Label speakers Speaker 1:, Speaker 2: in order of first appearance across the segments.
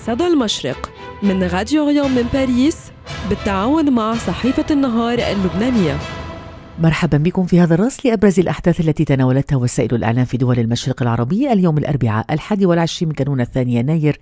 Speaker 1: صدى المشرق من راديو ريون من باريس بالتعاون مع صحيفة النهار اللبنانية.
Speaker 2: مرحبا بكم في هذا الرصد لأبرز الأحداث التي تناولتها وسائل الإعلام في دول المشرق العربي اليوم الأربعاء 21 من كانون الثاني يناير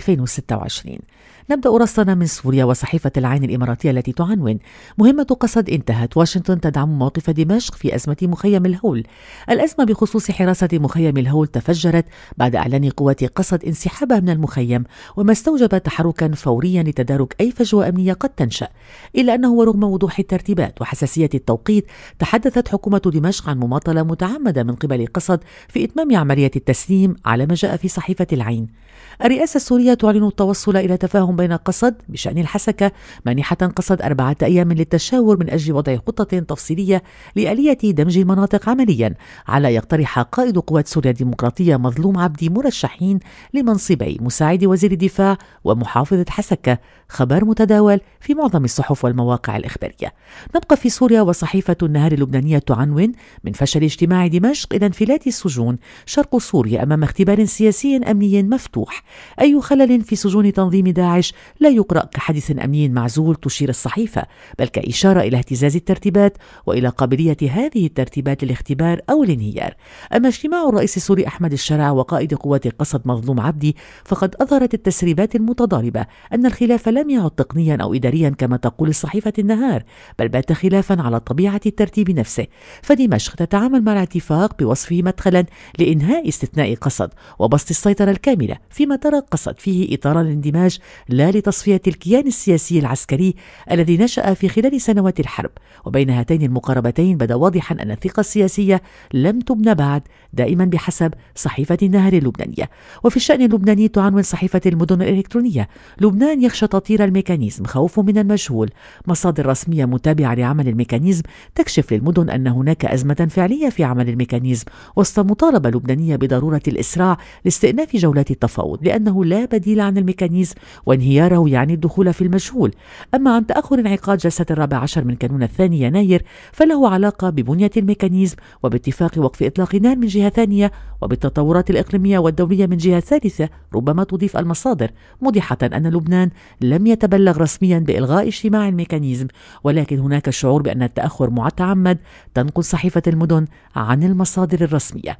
Speaker 2: 2026. نبدأ رصدنا من سوريا وصحيفة العين الإماراتية التي تعنون: مهمة قسد انتهت، واشنطن تدعم موقف دمشق في أزمة مخيم الهول. الأزمة بخصوص حراسة مخيم الهول تفجرت بعد إعلان قوات قسد انسحابها من المخيم، وما استوجب تحركا فوريا لتدارك أي فجوة أمنية قد تنشأ. إلا أنه ورغم وضوح الترتيبات وحساسية التوقيت، تحدثت حكومة دمشق عن مماطلة متعمدة من قبل قسد في إتمام عملية التسليم على ما جاء في صحيفة العين. الرئاسة السورية تعلن التوصل إلى تفاهم بين قسد بشأن الحسكة، مانحة قسد 4 أيام للتشاور من أجل وضع خطة تفصيلية لآلية دمج المناطق عمليا، على يقترح قائد قوات سوريا الديمقراطية مظلوم عبدي مرشحين لمنصبي مساعد وزير الدفاع ومحافظة حسكة. خبر متداول في معظم الصحف والمواقع الإخبارية. نبقى في سوريا وصحيفة النهار اللبنانية تعنون: من فشل اجتماع دمشق إلى انفلات السجون، شرق سوريا أمام اختبار سياسي أمني مفتوح. أي خلل في سجون تنظيم داعش لا يقرأ كحدث أمني معزول، تشير الصحيفة، بل كإشارة إلى اهتزاز الترتيبات وإلى قابلية هذه الترتيبات للاختبار أو الانهيار. أما اجتماع الرئيس السوري أحمد الشرع وقائد قوات قسد مظلوم عبدي فقد أظهرت التسريبات المتضاربة أن الخلاف لم يعد تقنيا أو إداريا كما تقول صحيفة النهار، بل بات خلافا على طبيعة الترتيب نفسه. فدمشق تتعامل مع الاتفاق بوصفه مدخلا لإنهاء استثناء قسد وبسط السيطرة الكاملة، فيما ترى قسد فيه إطار الاندماج لا لتصفية الكيان السياسي العسكري الذي نشأ في خلال سنوات الحرب. وبين هاتين المقاربتين بدا واضحا أن الثقة السياسية لم تبنى بعد، دائما بحسب صحيفة النهار اللبنانية. وفي الشأن اللبناني تعنون صحيفة المدن الإلكترونية: لبنان يخشى تطير الميكانيزم، خوف من المجهول. مصادر رسمية متابعة لعمل الميكانيزم تكشف للمدن أن هناك أزمة فعلية في عمل الميكانيزم، وسط مطالبة لبنانية بضرورة الإسراع لاستئناف جولات التفاوض، لأنه لا بديل عن الميكانيزم وانهياره يعني الدخول في المجهول. أما عن تأخر انعقاد جلسة 14 من كانون الثاني يناير فله علاقة ببنية الميكانيزم وباتفاق وقف إطلاق نار من جهة ثانية، وبالتطورات الإقليمية والدولية من جهة ثالثة. ربما تضيف المصادر موضحة أن لبنان لم يتبلغ رسميا بإلغاء اجتماع الميكانيزم، ولكن هناك شعور بأن التأخر متعمد، تنقل صحيفة المدن عن المصادر الرسمية.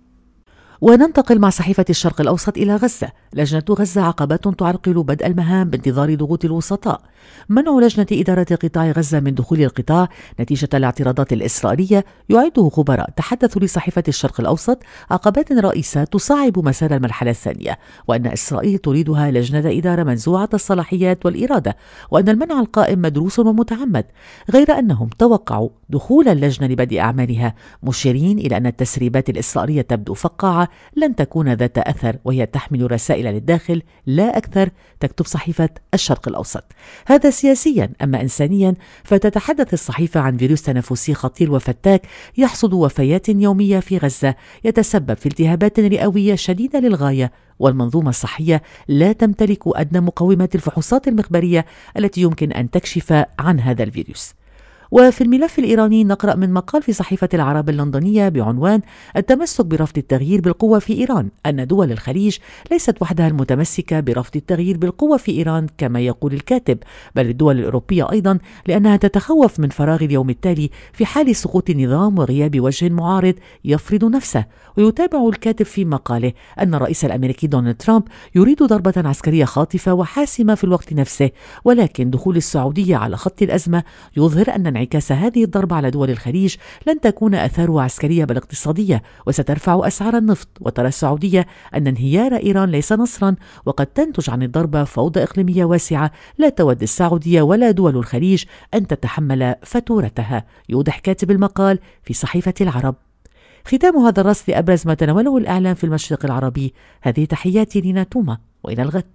Speaker 2: وننتقل مع صحيفة الشرق الأوسط إلى غزة. لجنة غزة عقبات تعرقل بدء المهام بانتظار ضغوط الوسطاء. منع لجنة إدارة قطاع غزة من دخول القطاع نتيجة الاعتراضات الإسرائيلية يعده خبراء تحدثوا لصحيفة الشرق الأوسط عقبات رئيسة تصعب مسار المرحلة الثانية، وأن إسرائيل تريدها لجنة إدارة منزوعة الصلاحيات والإرادة، وأن المنع القائم مدروس ومتعمد. غير أنهم توقعوا دخول اللجنة لبدء أعمالها، مشيرين إلى أن التسريبات الإسرائيلية تبدو فقاعة لن تكون ذات أثر، وهي تحمل رسائل للداخل لا أكثر، تكتب صحيفة الشرق الأوسط. هذا سياسيا. أما إنسانيا فتتحدث الصحيفة عن فيروس تنفسي خطير وفتاك يحصد وفيات يومية في غزة، يتسبب في التهابات رئوية شديدة للغاية، والمنظومة الصحية لا تمتلك أدنى مقومات الفحوصات المخبرية التي يمكن أن تكشف عن هذا الفيروس. وفي الملف الإيراني نقرأ من مقال في صحيفة العرب اللندنية بعنوان: التمسك برفض التغيير بالقوة في إيران، أن دول الخليج ليست وحدها المتمسكة برفض التغيير بالقوة في إيران كما يقول الكاتب، بل الدول الأوروبية أيضا، لأنها تتخوف من فراغ اليوم التالي في حال سقوط النظام وغياب وجه معارض يفرض نفسه. ويتابع الكاتب في مقاله أن الرئيس الأمريكي دونالد ترامب يريد ضربة عسكرية خاطفة وحاسمة في الوقت نفسه، ولكن دخول السعودية على خط الأزمة يظهر أن انعكاس هذه الضربة على دول الخليج لن تكون آثارها عسكرية بل اقتصادية، وسترفع أسعار النفط. وترى السعودية أن انهيار إيران ليس نصرا، وقد تنتج عن الضربة فوضى إقليمية واسعة لا تود السعودية ولا دول الخليج أن تتحمل فاتورتها، يوضح كاتب المقال في صحيفة العرب. ختام هذا الرصد لأبرز ما تناوله الإعلام في المشرق العربي. هذه تحياتي لينا توما، وإلى الغد.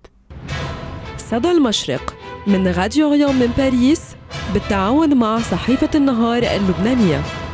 Speaker 1: صدى المشرق من راديو ريون من باريس بالتعاون مع صحيفة النهار اللبنانية.